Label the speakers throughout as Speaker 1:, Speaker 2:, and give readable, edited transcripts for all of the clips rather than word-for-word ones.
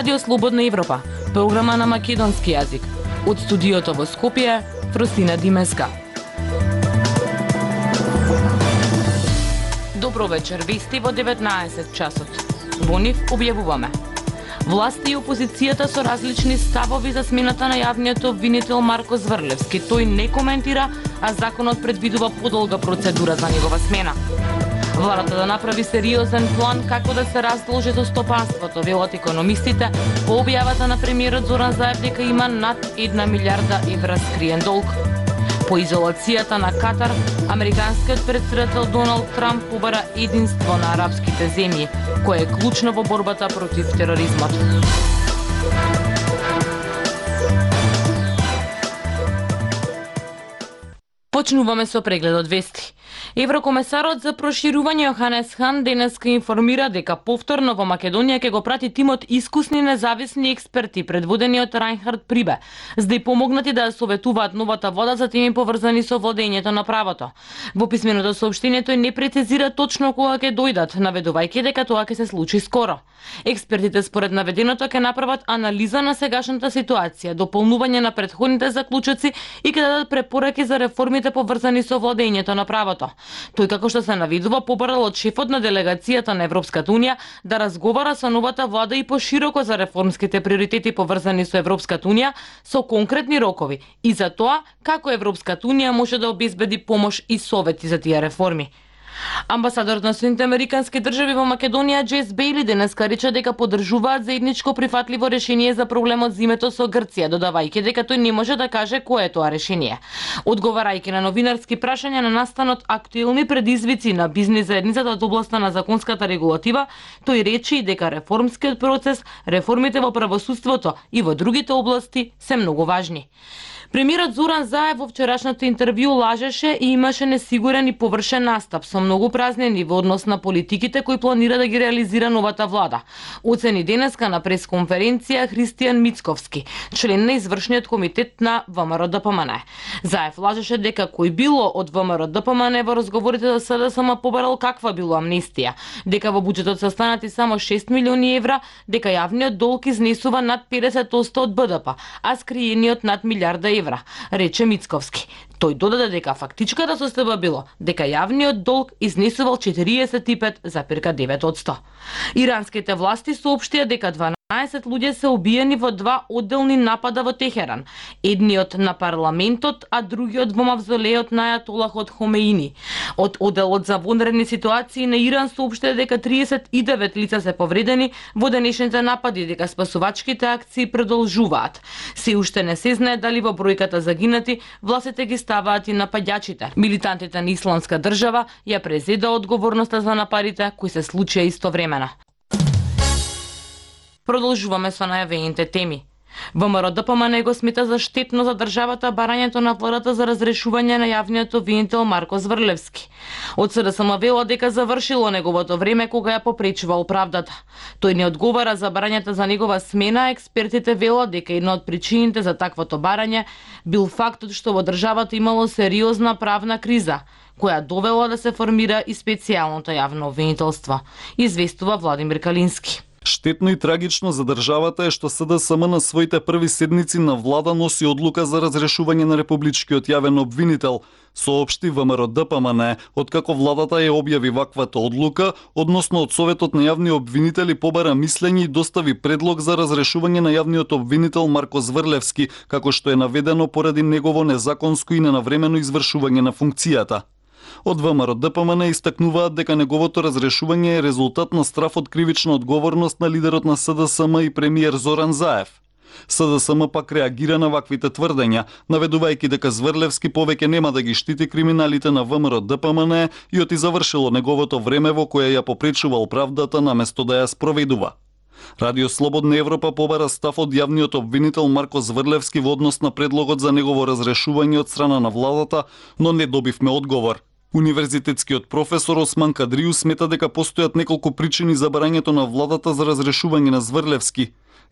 Speaker 1: Радио Слободна Европа, програма на македонски јазик. Од студиото во Скопје, Фростина Димеска. Добро вечер, вести во 19 часот. Во нив објавуваме. Власти и опозицијата со различни ставови за смената на јавниот обвинител Марко Зврлевски. Тој не коментира, а законот предвидува подолга процедура за негова смена. Владата да направи сериозен план како да се раздолжи со стопанството, велат економистите, по објавата на премиерот Зоран Заев дека има над 1 милиарда евра скриен долг. По изолацијата на Катар, американскиот претседател Доналд Трамп побара единство на арапските земји, кое е клучно во борбата против тероризмот. Почнуваме со прегледот вести. Еврокомесарот за проширување Јоханес Хан денеска информира дека повторно во Македонија ќе го прати тимот искусни независни експерти предводени од Рајнхард Прибе, за да ја помогнати да ја советуваат новата влада за теми поврзани со владењето на правото. Во писменото соопштение тој не прецизира точно кога ќе дојдат, наведувајќи дека тоа ќе се случи скоро. Експертите според наведеното ќе направат анализа на сегашната ситуација, дополнување на претходните заклучоци и ќе дадат препораки за реформите поврзани со владењето на правото. Тој, како што се наведува, побарал од шефот на делегацијата на Европската унија да разговара со новата влада и пошироко за реформските приоритети поврзани со Европската унија со конкретни рокови и за тоа како Европската унија може да обезбеди помош и совети за тие реформи. Амбасадорот на Соединетите американски држави во Македонија Джейс Бејли денеска рече дека поддржуваат заедничко прифатливо решение за проблемот зимето со Грција, додавајќи дека тој не може да каже кое е тоа решение. Одговарајќи на новинарски прашања на настанот актуелни предизвици на бизнис заедницата од областа на законската регулатива, тој рече и дека реформскиот процес, реформите во правосудството и во другите области се многу важни. Премиерот Зоран Заев во вчерашното интервју лажеше и имаше несигурен и површен настап со многу празнини во однос на политиките кои планира да ги реализира новата влада. Оцени денеска на пресконференција Христијан Мицковски, член на извршниот комитет на ВМРО-ДПМН. Заев лажеше дека кој било од ВМРО-ДПМН во разговорите за СДСМ побарал каква било амнестија, дека во буџетот се останати само 6 милиони евра, дека јавниот долг изнесува над 50% од БДП, а скриениот над милиарда евра, рече Мицковски. Тој додаде дека фактичката состојба било дека јавниот долг изнесувал 45,9%. Иранските власти соопштија дека 12 луѓе се убиени во два одделни напада во Техеран. Едниот на парламентот, а другиот во мавзолеот на ајатолахот Хомеини. Од одделот за вонредни ситуации на Иран соопштија дека 39 лица се повредени во денешните напади, дека спасувачките акции продолжуваат. Се уште не се знае дали во бројката загинати властите ги ставаат и нападјачите. Милитантите на Исламска држава ја презеда одговорноста за нападите кои се случија истовремено. Продолжуваме со најавените теми. ВМРО-ДПМН го смета за штетно за државата барањето на владата за разрешување на јавниот обвинител Марко Зврлевски. Од СДСМ велат дека завршило неговото време кога ја попречувал правдата. Тој не одговара за барањето за негова смена, експертите велат дека една од причините за таквото барање бил фактот што во државата имало сериозна правна криза, која довела да се формира и специјалното јавно обвинителство, известува Владимир Калински.
Speaker 2: Штетно и трагично за државата е што СДСМ на своите први седници на влада носи одлука за разрешување на републичкиот јавен обвинител, соопшти ВМРО-ДПМН, откако владата ја објави ваквата одлука, односно од Советот на јавни обвинители побара мислење и достави предлог за разрешување на јавниот обвинител Марко Зврлевски, како што е наведено поради негово незаконско и ненавремено извршување на функцијата. Од ВМРО-ДПМН истакнуваат дека неговото разрешување е резултат на страф од кривична одговорност на лидерот на СДСМ и премиер Зоран Заев. СДСМ пак реагира на ваквите тврдења, наведувајќи дека Зврлевски повеќе нема да ги штити криминалите на ВМРО-ДПМН и оти завршило неговото време во кое ја попречувал правдата наместо да ја спроведува. Радио Слободна Европа побара став од јавниот обвинител Марко Зврлевски во однос на предлогот за негово разрешување од страна на владата, но не добивме одговор. Универзитетскиот професор Осман Кадриу смета дека постојат неколку причини за барањето на владата за разрешување на Зврлевски.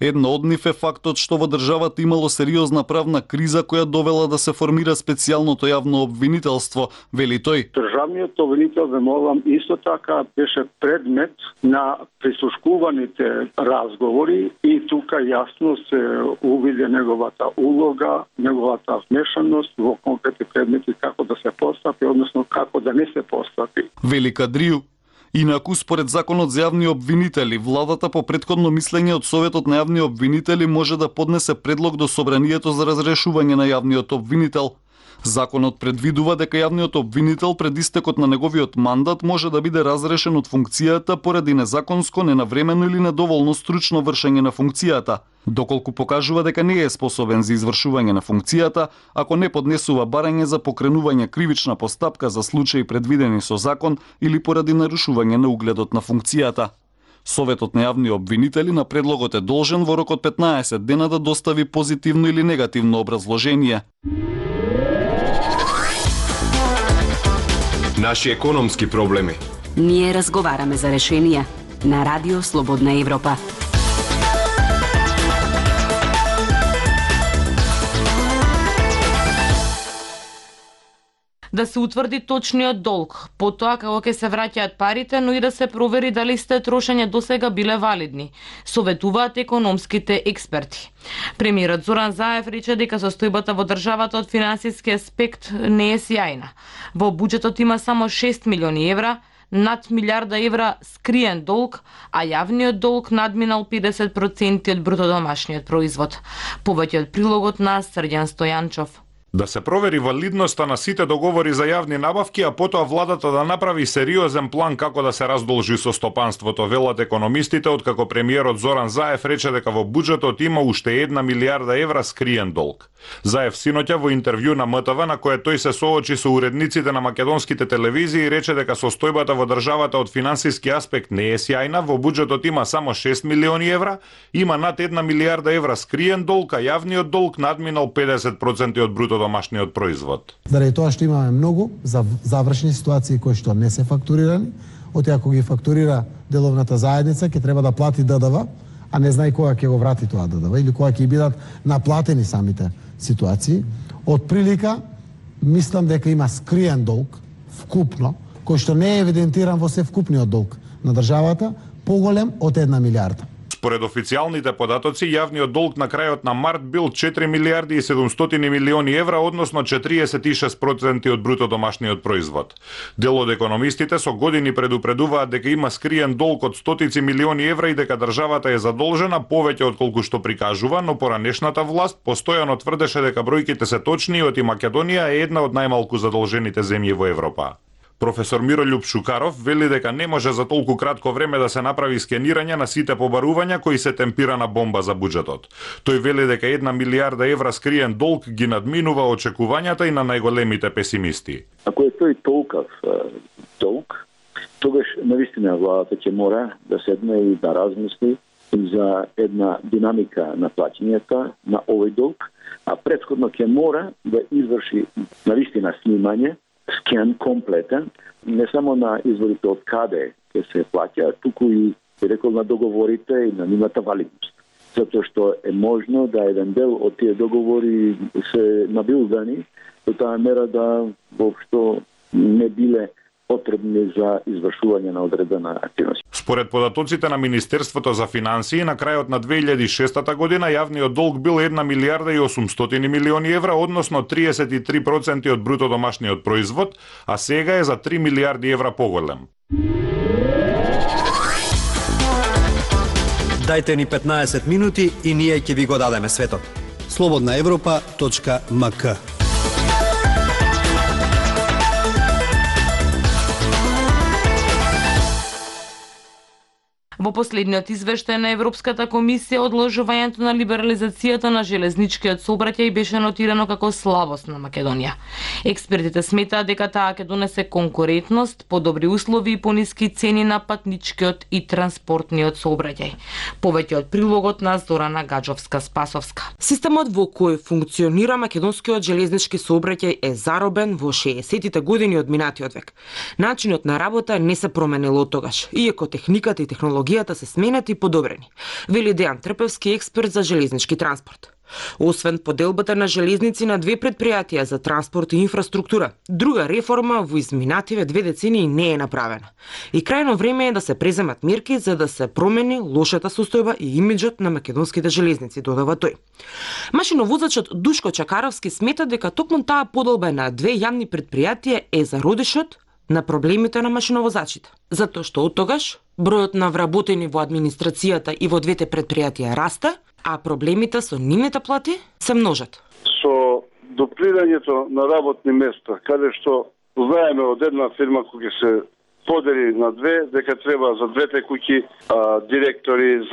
Speaker 2: Една од нив е фактот што во државата имало сериозна правна криза која довела да се формира специјалното јавно обвинителство, вели тој.
Speaker 3: Државниот обвинител, вемолам, исто така беше предмет на прислушкуваните разговори и тука јасно се увиде неговата улога, неговата вмешаност во конкретни предмети како да се постапи, односно како да не се постапи.
Speaker 2: Вели Кадрију. Инаку, според законот за јавни обвинители, владата по претходно мислење од Советот на јавни обвинители може да поднесе предлог до Собранието за разрешување на јавниот обвинител. Законот предвидува дека јавниот обвинител пред истекот на неговиот мандат може да биде разрешен од функцијата поради незаконско, ненавремено или недоволно стручно вршење на функцијата, доколку покажува дека не е способен за извршување на функцијата, ако не поднесува барање за покренување кривична постапка за случаи предвидени со закон или поради нарушување на угледот на функцијата. Советот на јавни обвинители на предлогот е должен во рок од 15 дена да достави позитивно или негативно образложение.
Speaker 4: Наши економски проблеми.
Speaker 5: Ние разговараме за решенија на Радио Слободна Европа.
Speaker 1: Да се утврди точниот долг, потоа како ќе се враќаат парите, но и да се провери дали сте трошење досега биле валидни, советуваат економските експерти. Премиерот Зоран Заев рече дека состојбата во државата од финансиски аспект не е сјајна. Во буџетот има само 6 милиони евра, над милиарда евра скриен долг, а јавниот долг надминал 50% од брутодомашниот производ. Повеќе од прилогот на Срđan Стојанчов.
Speaker 6: Да се провери валидноста на сите договори за јавни набавки, а потоа владата да направи сериозен план како да се раздолжи со стопанството, велат економистите, откако премиерот Зоран Заев рече дека во буџетот има уште 1 милиарда евра скриен долг. Заев синоќа во интервју на МТВ, на кое тој се соочи со уредниците на македонските телевизии, рече дека состојбата во државата од финансиски аспект не е сјајна, во буџетот има само 6 милиони евра, има над 1 милиарда евра скриен долг, а јавниот долг надминал 50% од брутодомашниот производ.
Speaker 7: Заради тоа што имаме многу завршени ситуации кои што не се фактурирани, оти ако ги фактурира деловната заедница, ќе треба да плати ДДВ, а не знае кога ќе го врати тоа ДДВ или кога ќе бидат наплатени самите ситуации. Од прилика, мислам дека има скриен долг, вкупно, кој што не е евидентиран во се вкупниот долг на државата, поголем од 1 милиарда.
Speaker 6: Според официјалните податоци, јавниот долг на крајот на март бил 4 милиарди и 700 милиони евра, односно 46% од брутодомашниот производ. Дел од економистите со години предупредуваат дека има скриен долг од стотици милиони евра и дека државата е задолжена повеќе од колку што прикажува, но поранешната власт постојано тврдеше дека бројките се точни и оти Македонија е една од најмалку задолжените земји во Европа. Професор Мирољуб Шукаров вели дека не може за толку кратко време да се направи скенирање на сите побарувања кои се темпирана бомба за буџетот. Тој вели дека 1 милиарда евра скриен долг ги надминува очекувањата и на најголемите песимисти.
Speaker 8: Ако е тој толков долг, тогаш навистина владата ќе мора да седне и да размисли за една динамика на плаќањата на овој долг, а претходно ќе мора да изврши навистина снимање, скен комплетен, не само на изворите од каде ќе се плаќа, туку и рекол на договорите и на нивната валидност. Затоа што е можно да еден дел од тие договори се набилдани до таа мера да воопшто не биле потребни за извршување на одредена активност.
Speaker 6: Според податоците на Министерството за финансии, на крајот на 2006 година јавниот долг бил 1 милиарда и 800 милиони евра, односно 33% од брутодомашниот производ, а сега е за 3 милиарди евра поголем.
Speaker 9: Дајте ни 15 минути и ние ќе ви го дадеме светот. slobodnaevropa.mk.
Speaker 1: Во последниот извештај на Европската комисија, одложувањето на либерализацијата на железничкиот сообраќај беше нотирано како слабост на Македонија. Експертите сметаат дека таа ќе донесе конкурентност, подобри услови и пониски цени на патничкиот и транспортниот сообраќај. Повеќе од прилогот на Зорана Гаджовска-Спасовска.
Speaker 10: Системот во кој функционира македонскиот железнички сообраќај е заробен во 60-тите години од минатиот век. Начинот на работа не се променил од тогаш, иако техниката и технологијата администрацијата се сменети и подобрени, вели Дејан Трпевски, експерт за железнички транспорт. Освен поделбата на железници на две предпријатија за транспорт и инфраструктура, друга реформа во изминативе 2 децении не е направена. И крајно време е да се преземат мерки за да се промени лошата состојба и имиџот на македонските железници, додава тој. Машиновозачот Душко Чакаровски смета дека токму таа поделба на две јавни предпријатија е зародишот на проблемите на машиновозачите, затоа што од тогаш бројот на вработени во администрацијата и во двете предпријатија расте, а проблемите со нивните плати се множат.
Speaker 11: Со дуплирањето на работни места, каде што знаеме од една фирма која се подели на две, дека треба за двете куќи директори,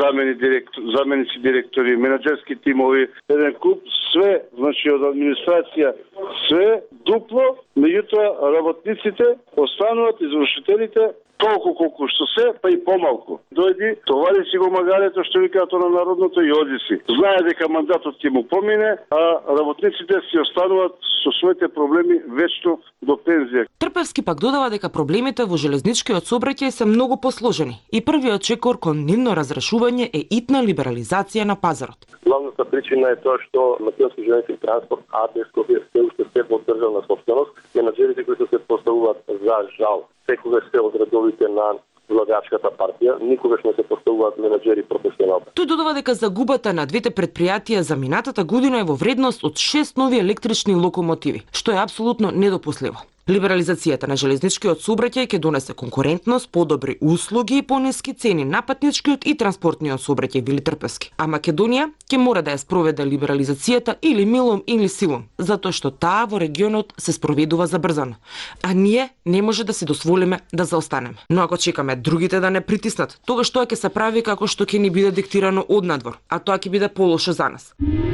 Speaker 11: заменици директори, менаџерски тимови, еден куп, све, значи од администрација, све дупло, меѓутоа работниците остануваат, извршителите, толку колку што се, па и помалку. Дојди, товари си го магарето, што викаат на народното, и оди си. Знае дека мандатот ќе му помине, а работниците си остануваат со своите проблеми вечно до пензија.
Speaker 10: Трпевски пак додава дека проблемите во железничкиот сообраќај се многу посложени и првиот чекор кон нивно разрешување е итна либерализација на пазарот.
Speaker 12: Главната причина е тоа што македонски железнички транспорт АД Скопје се уште се во државна собственост. Менаџерите кои се поставуваат за жал секогаш се од редовите на владеачката партија, никогаш не се поставуваат менаџери професионални.
Speaker 10: Тој додава дека загубата на двете предпријатија за минатата година е во вредност од 6 нови електрични локомотиви, што е апсолутно недопустливо. Либерализацијата на железничкиот сообраќај ќе донесе конкурентност, подобри услуги и пониски цени на патничкиот и транспортниот сообраќај, вели Трпевски. А Македонија ќе мора да ја спроведе либерализацијата или милом или силом, затоа што таа во регионот се спроведува забрзано. А ние не може да си дозволиме да заостанеме. Но ако чекаме другите да не притиснат, тогаш тоа ќе се прави како што ќе ни биде диктирано однадвор, а тоа ќе биде полошо за нас.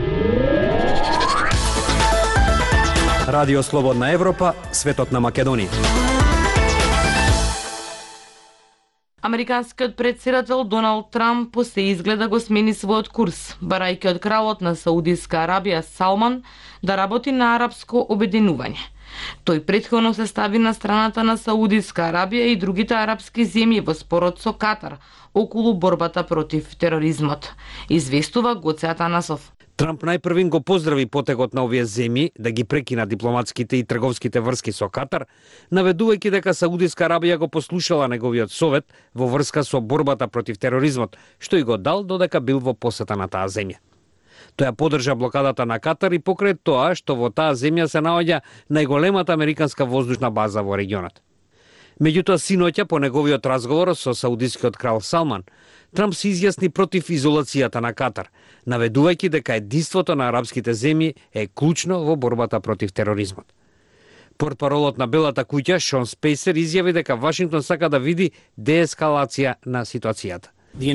Speaker 9: Радио Слободна Европа, светот на Македонија.
Speaker 1: Американскиот претседател Доналд Трамп по се изгледа го смени својот курс, барајќи од кралот на Саудиска Арабија Салман да работи на арапско обединување. Тој претходно се стави на страната на Саудиска Арабија и другите арапски земји во спорот со Катар околу борбата против тероризмот, известува Гоце Атанасов.
Speaker 13: Трамп најпрвин го поздрави потегот на овие земји да ги прекина дипломатските и трговските врски со Катар, наведувајќи дека Саудиска Арабија го послушала неговиот совет во врска со борбата против тероризмот, што и го дал додека бил во посета на таа земја. Тој ја поддржа блокадата на Катар и покрај тоа што во таа земја се наоѓа најголемата американска воздушна база во регионот. Меѓутоа, синоќа по неговиот разговор со саудискиот крал Салман, Трамп се изјасни против изолацијата на Катар, наведувајќи дека единството на арапските земји е клучно во борбата против тероризмот. Портпаролот на Белата куќа Шон Спейсер изјави дека Вашингтон сака да види деескалација на ситуацијата.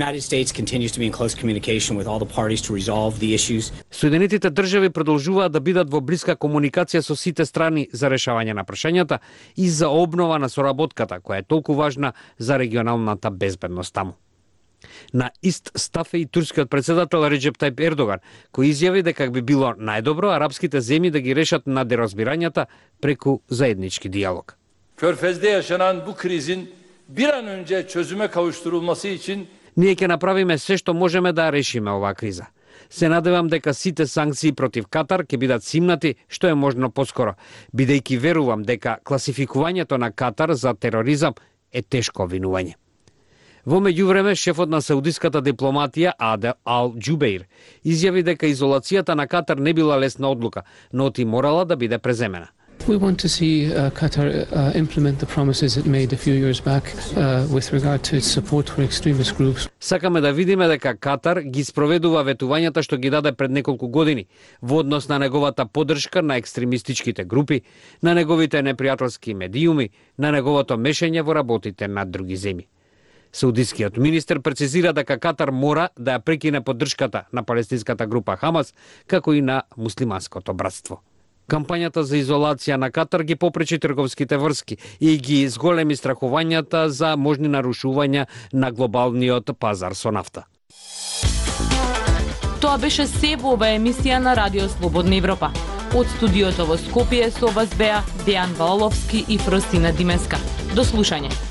Speaker 13: Соединетите држави продолжуваат да бидат во блиска комуникација со сите страни за решавање на прашањата и за обнова на соработката, која е толку важна за регионалната безбедност таму. На ист став е и турскиот претседател Реджеп Тајип Ердоган, кој изјави дека би било најдобро арапските земји да ги решат надеразбирањата преку заеднички диалог.
Speaker 14: Körfez'de yaşanan bu krizin bir an önce çözüme kavuşturulması için
Speaker 13: ние ќе направиме се што можеме да решиме оваа криза. Се надевам дека сите санкции против Катар ќе бидат симнати што е можно поскоро, бидејќи верувам дека класификувањето на Катар за тероризам е тешко обвинување. Во меѓувреме, шефот на саудиската дипломатија Адел Ал Џубеир изјави дека изолацијата на Катар не била лесна одлука, но ти морала да биде преземена.
Speaker 15: We want to see Qatar implement the promises it made a few years back with regard to its support for extremist groups.
Speaker 13: Сакаме да видиме дека Катар ги спроведува ветувањата што ги даде пред неколку години во однос на неговата поддршка на екстремистичките групи, на неговите непријателски медиуми, на неговото мешање во работите на други земји. Саудискиот министер прецизира дека Катар мора да ја прекине поддршката на палестинската група Хамас, како и на муслиманското братство. Кампањата за изолација на Катар ги попречи трговските врски и ги зголеми страхувањата за можни нарушувања на глобалниот пазар со нафта.
Speaker 1: Тоа беше се во оваа емисија на Радио Слободна Европа. Од студиото во Скопје со вас беа Дејан Валовски и Фростина Димеска. До слушање.